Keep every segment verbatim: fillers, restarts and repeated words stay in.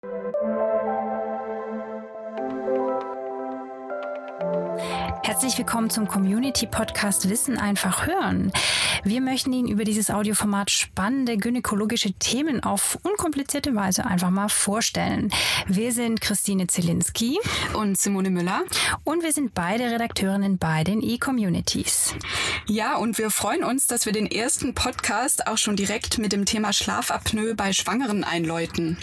Herzlich willkommen zum Community-Podcast Wissen einfach hören. Wir möchten Ihnen über dieses Audioformat spannende gynäkologische Themen auf unkomplizierte Weise einfach mal vorstellen. Wir sind Christine Zielinski und Simone Müller und wir sind beide Redakteurinnen bei den E-Communities. Ja, und wir freuen uns, dass wir den ersten Podcast auch schon direkt mit dem Thema Schlafapnoe bei Schwangeren einläuten.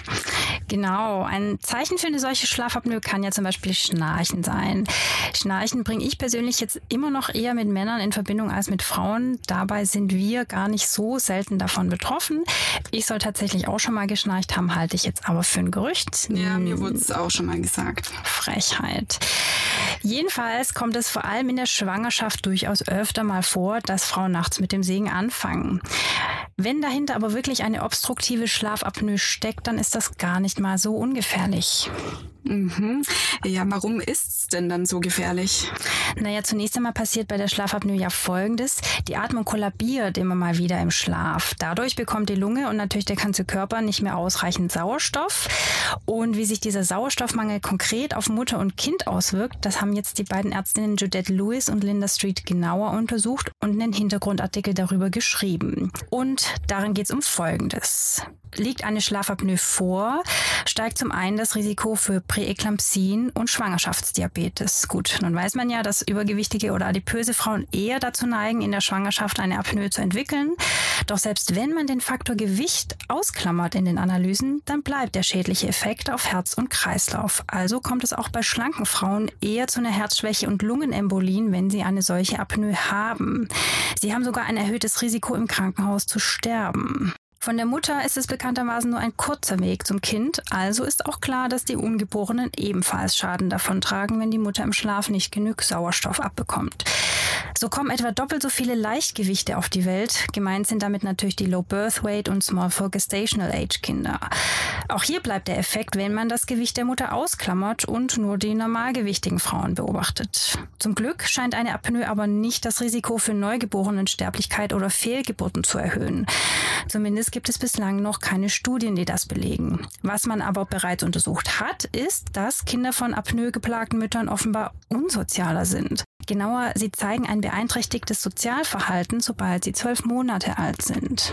Genau, ein Zeichen für eine solche Schlafapnoe kann ja zum Beispiel Schnarchen sein. Schnarchen bringe ich persönlich jetzt immer noch eher mit Männern in Verbindung als mit Frauen. Dabei sind wir gar nicht so selten davon betroffen. Ich soll tatsächlich auch schon mal geschnarcht haben, halte ich jetzt aber für ein Gerücht. Ja, mir wurde es auch schon mal gesagt. Frechheit. Jedenfalls kommt es vor allem in der Schwangerschaft durchaus öfter mal vor, dass Frauen nachts mit dem Sägen anfangen. Wenn dahinter aber wirklich eine obstruktive Schlafapnoe steckt, dann ist das gar nicht mal so ungefährlich. Mhm. Ja, warum ist es denn dann so gefährlich? Naja, zunächst einmal passiert bei der Schlafapnoe ja Folgendes. Die Atmung kollabiert immer mal wieder im Schlaf. Dadurch bekommt die Lunge und natürlich der ganze Körper nicht mehr ausreichend Sauerstoff. Und wie sich dieser Sauerstoffmangel konkret auf Mutter und Kind auswirkt, das haben jetzt die beiden Ärztinnen Judette Lewis und Linda Street genauer untersucht und einen Hintergrundartikel darüber geschrieben. Und darin geht es um Folgendes. Liegt eine Schlafapnoe vor, steigt zum einen das Risiko für Präeklampsien und Schwangerschaftsdiabetes. Gut, nun weiß man ja, dass übergewichtige oder adipöse Frauen eher dazu neigen, in der Schwangerschaft eine Apnoe zu entwickeln. Doch selbst wenn man den Faktor Gewicht ausklammert in den Analysen, dann bleibt der schädliche Effekt auf Herz und Kreislauf. Also kommt es auch bei schlanken Frauen eher zu einer Herzschwäche und Lungenembolien, wenn sie eine solche Apnoe haben. Sie haben sogar ein erhöhtes Risiko, im Krankenhaus zu sterben. Von der Mutter ist es bekanntermaßen nur ein kurzer Weg zum Kind, also ist auch klar, dass die Ungeborenen ebenfalls Schaden davontragen, wenn die Mutter im Schlaf nicht genug Sauerstoff abbekommt. So kommen etwa doppelt so viele Leichtgewichte auf die Welt. Gemeint sind damit natürlich die Low Birth Weight und Small for Gestational Age Kinder. Auch hier bleibt der Effekt, wenn man das Gewicht der Mutter ausklammert und nur die normalgewichtigen Frauen beobachtet. Zum Glück scheint eine Apnoe aber nicht das Risiko für Neugeborenensterblichkeit oder Fehlgeburten zu erhöhen. Zumindest gibt es bislang noch keine Studien, die das belegen. Was man aber bereits untersucht hat, ist, dass Kinder von Apnoe geplagten Müttern offenbar unsozialer sind. Genauer, sie zeigen ein beeinträchtigtes Sozialverhalten, sobald sie zwölf Monate alt sind.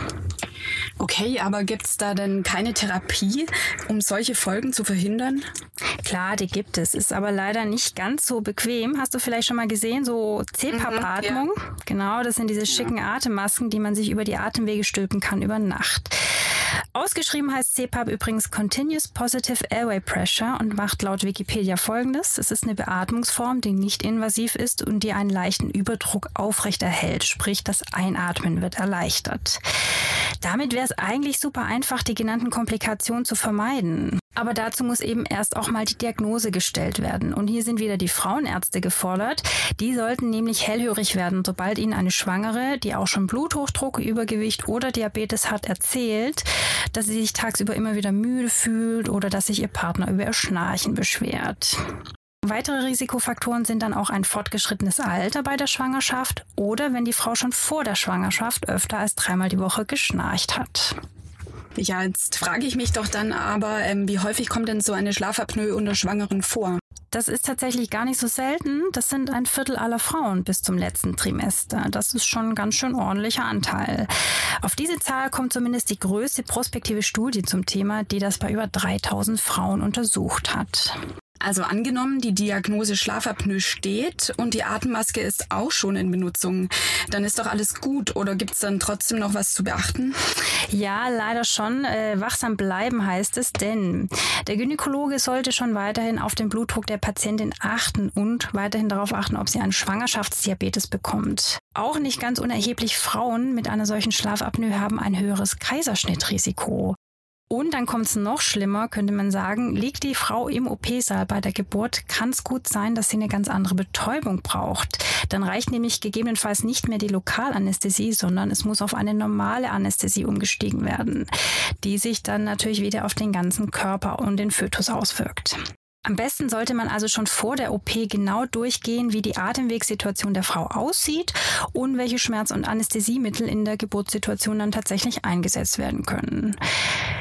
Okay, aber gibt es da denn keine Therapie, um solche Folgen zu verhindern? Klar, die gibt es, ist aber leider nicht ganz so bequem. Hast du vielleicht schon mal gesehen, so C PAP-Atmung? Mhm, ja. Genau, das sind diese schicken ja. Atemmasken, die man sich über die Atemwege stülpen kann über Nacht. Ausgeschrieben heißt C PAP übrigens Continuous Positive Airway Pressure und macht laut Wikipedia Folgendes. Es ist eine Beatmungsform, die nicht invasiv ist und die einen leichten Überdruck aufrechterhält, sprich das Einatmen wird erleichtert. Damit wäre es eigentlich super einfach, die genannten Komplikationen zu vermeiden. Aber dazu muss eben erst auch mal die Diagnose gestellt werden. Und hier sind wieder die Frauenärzte gefordert. Die sollten nämlich hellhörig werden, sobald ihnen eine Schwangere, die auch schon Bluthochdruck, Übergewicht oder Diabetes hat, erzählt, dass sie sich tagsüber immer wieder müde fühlt oder dass sich ihr Partner über ihr Schnarchen beschwert. Weitere Risikofaktoren sind dann auch ein fortgeschrittenes Alter bei der Schwangerschaft oder wenn die Frau schon vor der Schwangerschaft öfter als dreimal die Woche geschnarcht hat. Ja, jetzt frage ich mich doch dann aber, ähm, wie häufig kommt denn so eine Schlafapnoe unter Schwangeren vor? Das ist tatsächlich gar nicht so selten. Das sind ein Viertel aller Frauen bis zum letzten Trimester. Das ist schon ein ganz schön ordentlicher Anteil. Auf diese Zahl kommt zumindest die größte prospektive Studie zum Thema, die das bei über dreitausend Frauen untersucht hat. Also angenommen, die Diagnose Schlafapnoe steht und die Atemmaske ist auch schon in Benutzung, dann ist doch alles gut oder gibt es dann trotzdem noch was zu beachten? Ja, leider schon. Äh, wachsam bleiben heißt es, denn der Gynäkologe sollte schon weiterhin auf den Blutdruck der Patientin achten und weiterhin darauf achten, ob sie einen Schwangerschaftsdiabetes bekommt. Auch nicht ganz unerheblich Frauen mit einer solchen Schlafapnoe haben ein höheres Kaiserschnittrisiko. Und dann kommt es noch schlimmer, könnte man sagen, liegt die Frau im O P-Saal bei der Geburt, kann es gut sein, dass sie eine ganz andere Betäubung braucht. Dann reicht nämlich gegebenenfalls nicht mehr die Lokalanästhesie, sondern es muss auf eine normale Anästhesie umgestiegen werden, die sich dann natürlich wieder auf den ganzen Körper und den Fötus auswirkt. Am besten sollte man also schon vor der O P genau durchgehen, wie die Atemwegssituation der Frau aussieht und welche Schmerz- und Anästhesiemittel in der Geburtssituation dann tatsächlich eingesetzt werden können.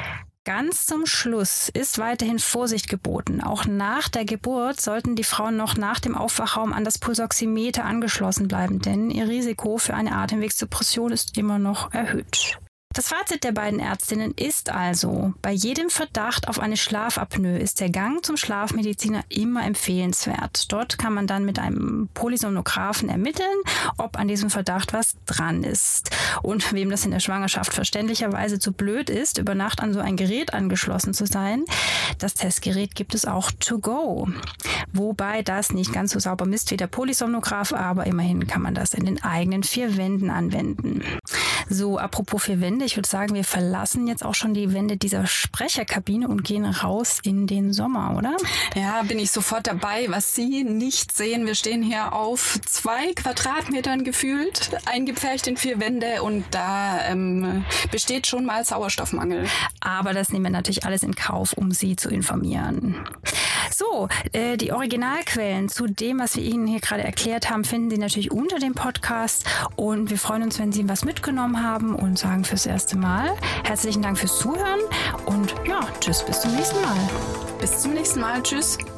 Ganz zum Schluss ist weiterhin Vorsicht geboten. Auch nach der Geburt sollten die Frauen noch nach dem Aufwachraum an das Pulsoximeter angeschlossen bleiben, denn ihr Risiko für eine Atemwegsdepression ist immer noch erhöht. Das Fazit der beiden Ärztinnen ist also, bei jedem Verdacht auf eine Schlafapnoe ist der Gang zum Schlafmediziner immer empfehlenswert. Dort kann man dann mit einem Polysomnographen ermitteln, ob an diesem Verdacht was dran ist. Und wem das in der Schwangerschaft verständlicherweise zu blöd ist, über Nacht an so ein Gerät angeschlossen zu sein, das Testgerät gibt es auch to go. Wobei das nicht ganz so sauber misst wie der Polysomnograph, aber immerhin kann man das in den eigenen vier Wänden anwenden. So, apropos vier Wände, ich würde sagen, wir verlassen jetzt auch schon die Wände dieser Sprecherkabine und gehen raus in den Sommer, oder? Ja, bin ich sofort dabei. Was Sie nicht sehen, wir stehen hier auf zwei Quadratmetern gefühlt, eingepfercht in vier Wände und da ähm, besteht schon mal Sauerstoffmangel. Aber das nehmen wir natürlich alles in Kauf, um Sie zu informieren. So, äh, die Originalquellen zu dem, was wir Ihnen hier gerade erklärt haben, finden Sie natürlich unter dem Podcast und wir freuen uns, wenn Sie was mitgenommen haben und sagen fürs erste Mal herzlichen Dank fürs Zuhören und ja, tschüss, bis zum nächsten Mal. Bis zum nächsten Mal, tschüss.